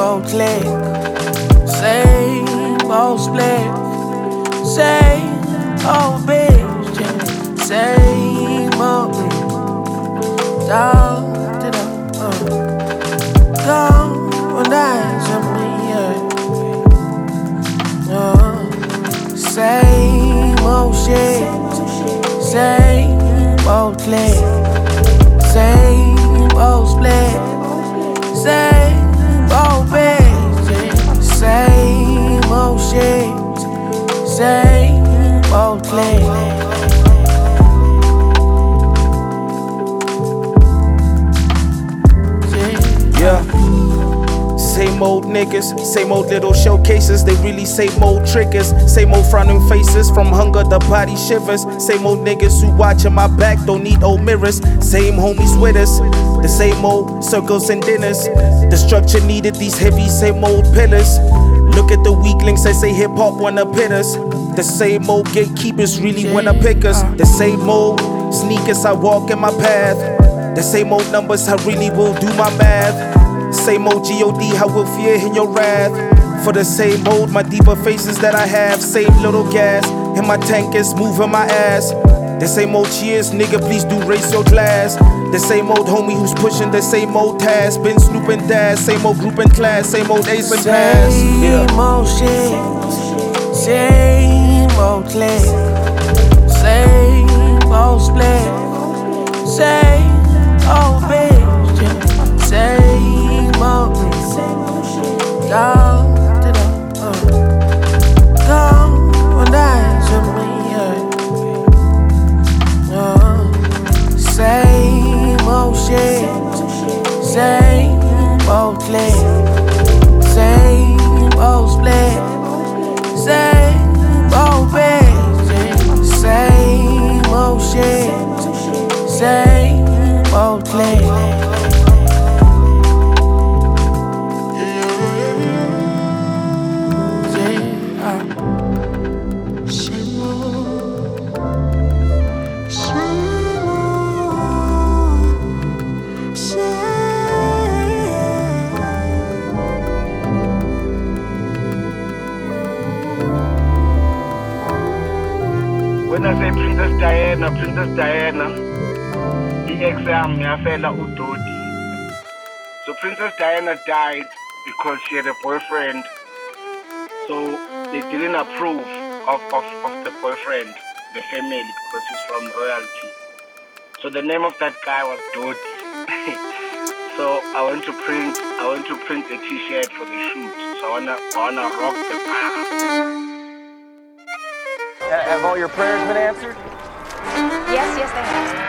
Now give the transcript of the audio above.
old click, same old split, same old bitch, yeah. Same old dog to the don't answer me, yeah. Same old shit, same old click, same old split, same old bitch, yeah. Same old shit, same old click. Same old niggas, same old little showcases. They really same old triggers. Same old frowning faces, from hunger the body shivers. Same old niggas who watching my back don't need old mirrors. Same homies with us, the same old circles and dinners. The structure needed these heavy same old pillars. Look at the weaklings that say hip hop wanna pit us. The same old gatekeepers really wanna pick us. The same old sneakers I walk in my path. The same old numbers I really will do my math. Same old G.O.D. I will fear in your wrath. For the same old, my deeper faces that I have. Same little gas in my tank is moving my ass. The same old cheers, nigga, please do raise your glass. The same old homie who's pushing the same old task. Been snooping dash, same old group in class, same old ace and pass. Same old shit, same old click, same old split, same old bitch, yeah. Same old dog to the don't answer me, yeah. Same old shit, same old click, same old split, same old bitch, yeah. Same old shit, same old click. When I say Princess Diana, the exam yafela udodi. So Princess Diana died because she had a boyfriend. So they didn't approve of the boyfriend, the family, because he's from royalty. So the name of that guy was Dodi. So I want to print a T-shirt for the shoot. So I wanna rock the bar. Have all your prayers been answered? Yes, they have.